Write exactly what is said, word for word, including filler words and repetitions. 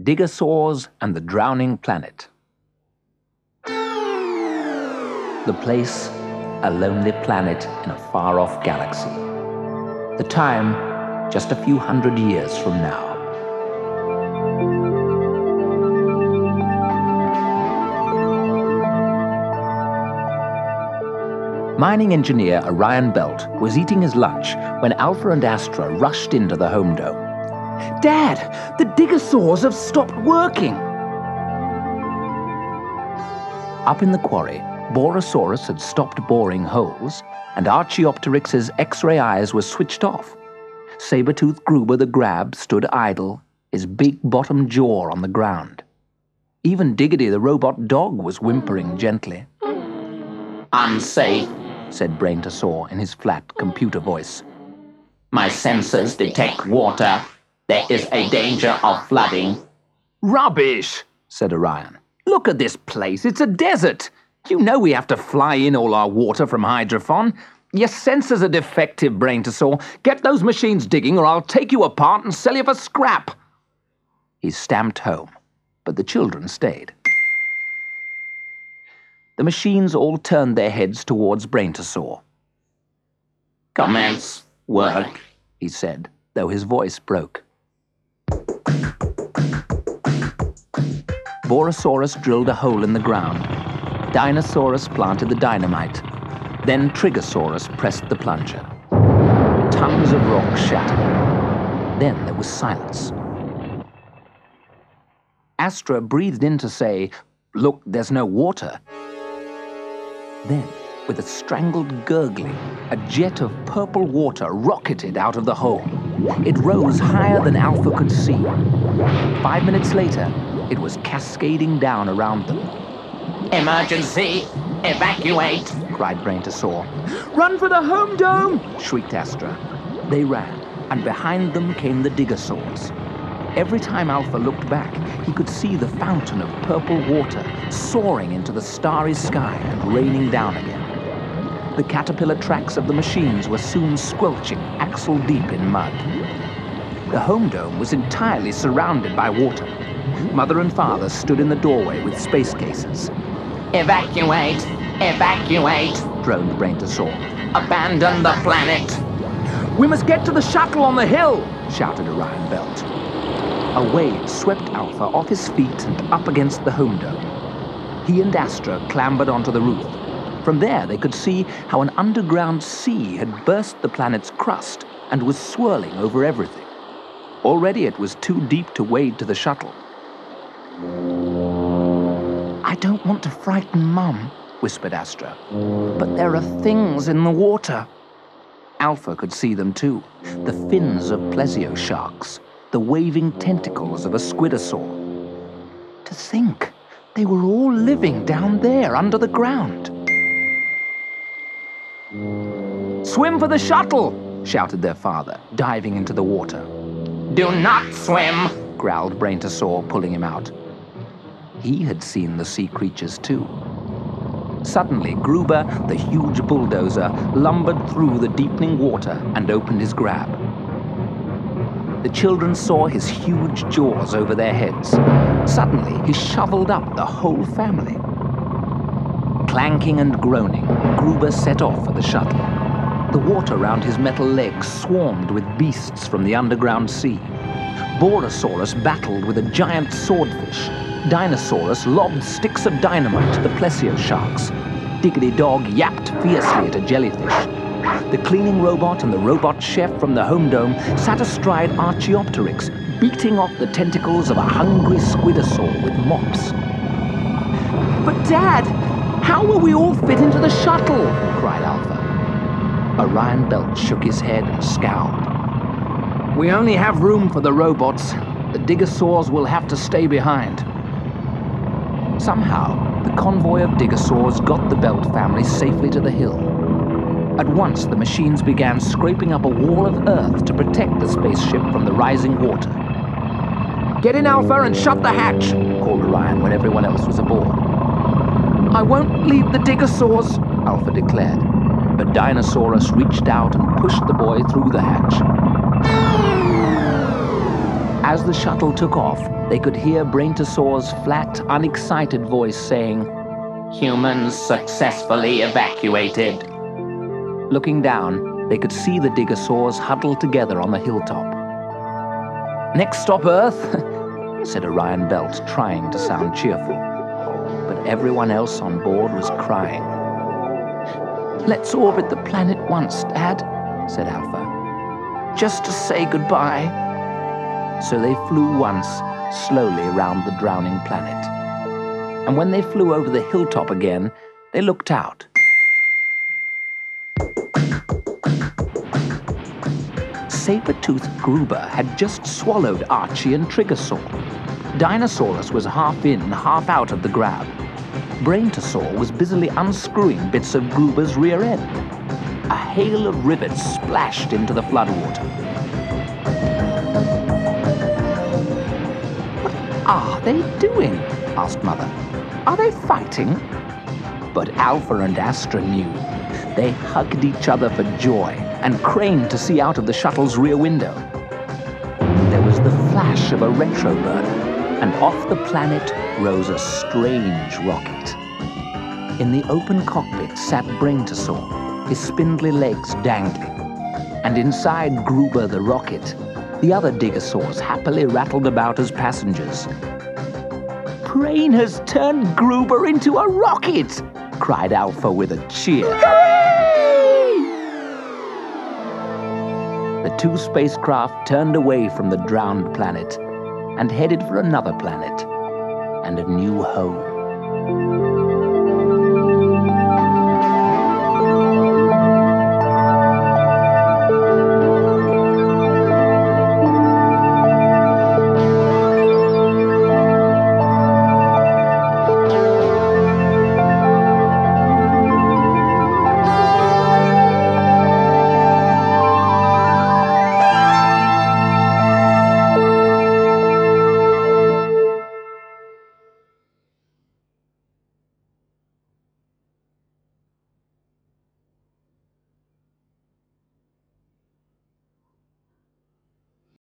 Digosaurs and the Drowning Planet. The place, a lonely planet in a far-off galaxy. The time, just a few hundred years from now. Mining engineer Orion Belt was eating his lunch when Alpha and Astra rushed into the home dome. "Dad, the Digosaurs have stopped working!" Up in the quarry, Borosaurus had stopped boring holes, and Archaeopteryx's X-ray eyes were switched off. Saber-toothed Gruber the Grab stood idle, his big bottom jaw on the ground. Even Diggity the robot dog was whimpering gently. "Unsafe," said Braintosaur in his flat computer voice. "My sensors detect water. There is a danger of flooding." "Rubbish," said Orion. "Look at this place. It's a desert. You know we have to fly in all our water from Hydrophon. Your sensors are defective, Braintosaur. Get those machines digging or I'll take you apart and sell you for scrap." He stamped home, but the children stayed. The machines all turned their heads towards Braintosaur. "Commence work," he said, though his voice broke. Borosaurus drilled a hole in the ground. Dinosaurus planted the dynamite. Then Trigosaurus pressed the plunger. Tons of rock shattered. Then there was silence. Astra breathed in to say, "Look, there's no water." Then, with a strangled gurgling, a jet of purple water rocketed out of the hole. It rose higher than Alpha could see. Five minutes later, it was cascading down around them. "Emergency! Evacuate!" cried Braintosaur. "Run for the home dome!" shrieked Astra. They ran, and behind them came the Digosaurs. Every time Alpha looked back, he could see the fountain of purple water soaring into the starry sky and raining down again. The caterpillar tracks of the machines were soon squelching axle-deep in mud. The home dome was entirely surrounded by water. Mother and Father stood in the doorway with space cases. "Evacuate! Evacuate!" droned Braintosaur. "Abandon the planet!" "We must get to the shuttle on the hill!" shouted Orion Belt. A wave swept Alpha off his feet and up against the home dome. He and Astra clambered onto the roof. From there they could see how an underground sea had burst the planet's crust and was swirling over everything. Already it was too deep to wade to the shuttle. "I don't want to frighten Mum," whispered Astra, "but there are things in the water." Alpha could see them too, the fins of plesiosharks, the waving tentacles of a squidosaur. To think, they were all living down there under the ground. "Swim for the shuttle!" shouted their father, diving into the water. "Do not swim!" growled Braintosaur, pulling him out. He had seen the sea creatures too. Suddenly, Gruber, the huge bulldozer, lumbered through the deepening water and opened his grab. The children saw his huge jaws over their heads. Suddenly, he shoveled up the whole family. Clanking and groaning, Gruber set off for the shuttle. The water round his metal legs swarmed with beasts from the underground sea. Borosaurus battled with a giant swordfish. Dinosaurus lobbed sticks of dynamite to the plesiosharks. Diggity Dog yapped fiercely at a jellyfish. The cleaning robot and the robot chef from the home dome sat astride Archaeopteryx, beating off the tentacles of a hungry squidosaur with mops. "But Dad, how will we all fit into the shuttle?" cried Alpha. Orion Belt shook his head and scowled. "We only have room for the robots. The Digosaurs will have to stay behind." Somehow, the convoy of Digosaurs got the Belt family safely to the hill. At once, the machines began scraping up a wall of earth to protect the spaceship from the rising water. "Get in, Alpha, and shut the hatch," called Orion when everyone else was aboard. "I won't leave the Digosaurs," Alpha declared. But Dinosaurus reached out and pushed the boy through the hatch. As the shuttle took off, they could hear Braintosaur's flat, unexcited voice saying, Humans successfully evacuated. Looking down, they could see the Digosaurs huddled together on the hilltop. "Next stop, Earth," said Orion Belt, trying to sound cheerful. But everyone else on board was crying. "Let's orbit the planet once, Dad," said Alpha. "Just to say goodbye." So they flew once, slowly round the drowning planet. And when they flew over the hilltop again, they looked out. Saber-toothed Gruber had just swallowed Archie and Trigosaur. Dinosaurus was half in, half out of the grab. Braintosaur was busily unscrewing bits of Gruber's rear end. A hail of rivets splashed into the floodwater. "What are they doing?" asked Mother. "Are they fighting?" But Alpha and Astra knew. They hugged each other for joy and craned to see out of the shuttle's rear window. There was the flash of a retroburner, and off the planet rose a strange rocket. In the open cockpit sat Braintosaur, his spindly legs dangling. And inside Gruber the rocket, the other Digosaurs happily rattled about as passengers. "Brain has turned Gruber into a rocket!" cried Alpha with a cheer. The two spacecraft turned away from the drowned planet and headed for another planet and a new home.